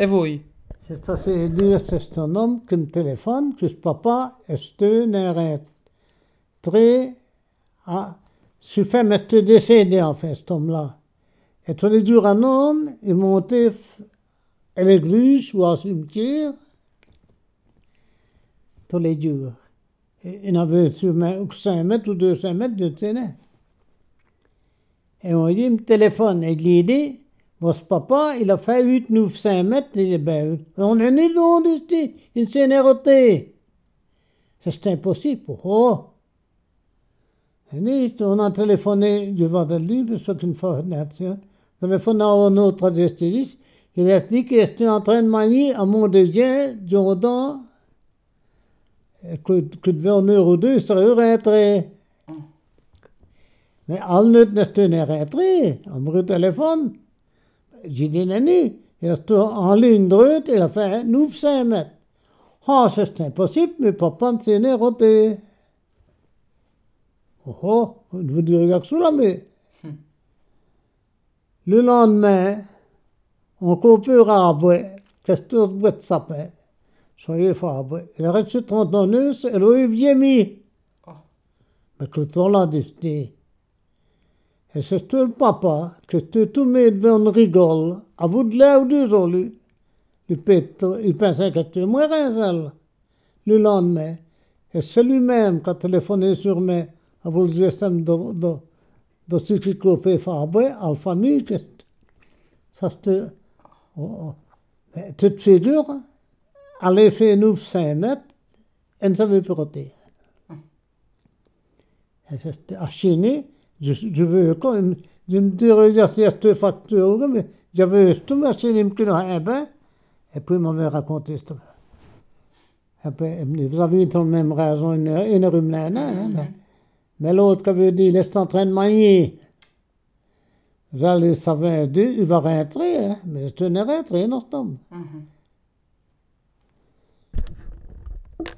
E voi? C'est dire c'est un homme qui me téléphone, que ce papa est très à se fait m'est décédé en fait cet homme-là. Et tous les jours un homme, il montait à l'église ou au cimetière tous les jours. Il avait sur 5 mètres ou 200 mètres de terrain. Et on dit, il me téléphone, et il lui dit, votre papa, il a fait 8, 9, 5 mètres, il dit, ben, on est né dans une scénaroté. C'est impossible. Oh! Et on a téléphoné, je vais te le dire, parce qu'une fois, téléphoné à un autre anesthésiste, il a dit qu'il était en train de manier à mon deuxième, Jordan, que devait en euro 2, ça aurait été. Mais al nyt nästy ne retri, am téléphone. J'ai dit, Nani, il est en ligne droite, il a fait 900 mètres. Ah, c'est impossible, mais papa ne s'est pas roté. Oh, vous direz que cela, mais. Le lendemain, on coupera à boire. Qu'est-ce que vous boire de sapin? Soyez fort. Il a reçu 39, et là, il vient mis. Mais que toi là, dit. Et c'est tout le papa que tout le monde rigole. À vous de là ou deux ans, lui. Il pensait que tu mourrais, elle. Le lendemain. Et c'est lui-même qui a téléphoné sur moi. À vous le GSM de ce qui coupait Fabre, à la famille. Ça, c'est. Mais toute figure, allait faire 900 mètres, et ne savait pas roter. Et c'est à Chine. Je veux quand même, je me dirais, j'ai cette facture, mais j'avais cette machine qui n'a pas, et puis il m'avait raconté ça. Et puis, vous avez eu la même raison, une rumlaine, mais l'autre qui avait dit, il est en train de manier. J'allais savoir, il va rentrer, mais je ne rentrer, non,